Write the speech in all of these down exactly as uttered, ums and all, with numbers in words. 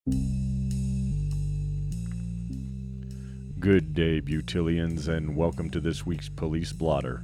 Good day, Butillians, and welcome to this week's Police Blotter.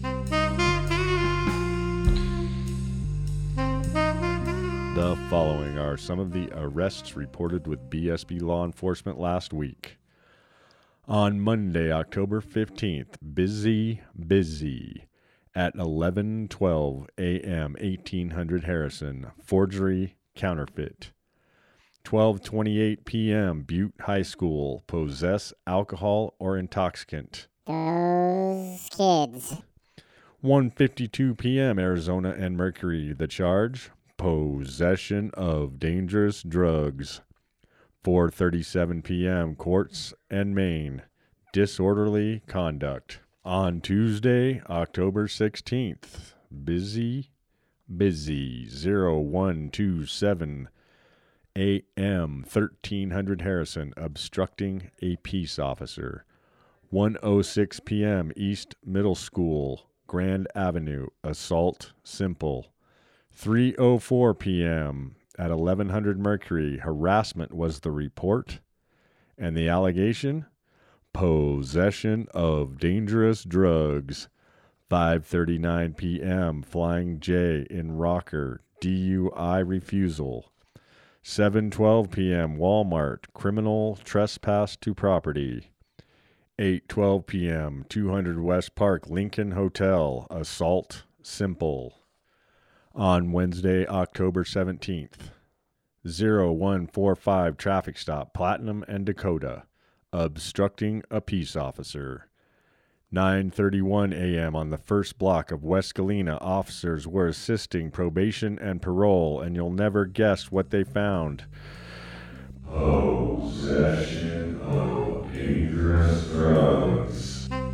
The following are some of the arrests reported with B S B law enforcement last week. On Monday, October fifteenth, busy, busy, at eleven twelve a.m., eighteen hundred Harrison, forgery, counterfeit. twelve twenty-eight p.m., Butte High School, possess alcohol or intoxicant. Those kids. one fifty-two p.m., Arizona and Mercury, the charge, possession of dangerous drugs. four thirty-seven p.m., Quartz and Maine, disorderly conduct. On Tuesday, October sixteenth, busy, busy, oh one twenty-seven a.m., thirteen hundred Harrison, obstructing a peace officer. one oh six p.m., East Middle School, Grand Avenue, assault, simple. three oh four p.m., at eleven hundred Mercury, harassment was the report, and the allegation, possession of dangerous drugs. five thirty-nine p.m., Flying J in Rocker, D U I refusal. seven twelve p.m., Walmart, criminal trespass to property. eight twelve p.m., two hundred West Park, Lincoln Hotel, assault, simple. On Wednesday, October seventeenth, oh one forty-five traffic stop, Platinum and Dakota, obstructing a peace officer. nine thirty-one a.m. on the first block of West Galena, officers were assisting probation and parole, and you'll never guess what they found. Possession of dangerous drugs.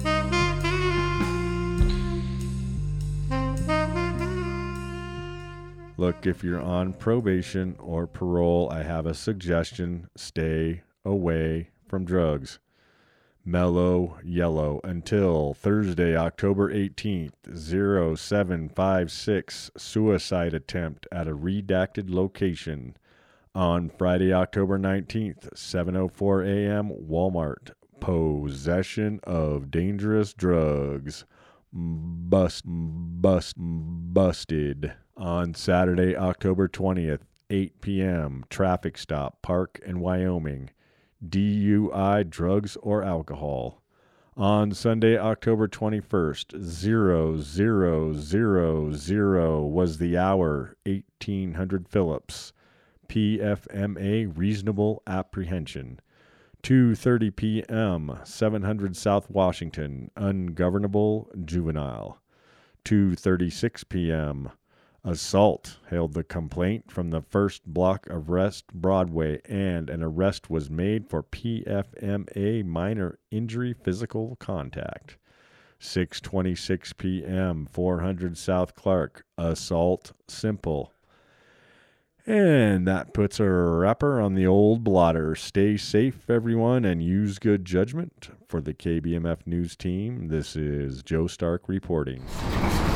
Look, if you're on probation or parole, I have a suggestion. Stay away from drugs. Mellow yellow until Thursday, October eighteenth, oh seven fifty-six, suicide attempt at a redacted location. On Friday, October nineteenth, seven oh four a.m., Walmart, possession of dangerous drugs. Bust, bust, busted. On Saturday, October twentieth, eight p.m., traffic stop, Park in Wyoming, D U I, drugs or alcohol. On Sunday, October twenty-first, zero zero zero zero was the hour, eighteen hundred Phillips, P F M A, reasonable apprehension. two thirty p.m., seven hundred South Washington, ungovernable juvenile. two thirty-six p.m., assault, hailed the complaint from the first block of West Broadway, and an arrest was made for P F M A, minor injury physical contact. six twenty-six p.m., four hundred South Clark, assault, simple. And that puts a wrapper on the old blotter. Stay safe, everyone, and use good judgment. For the K B M F News team, this is Joe Stark reporting.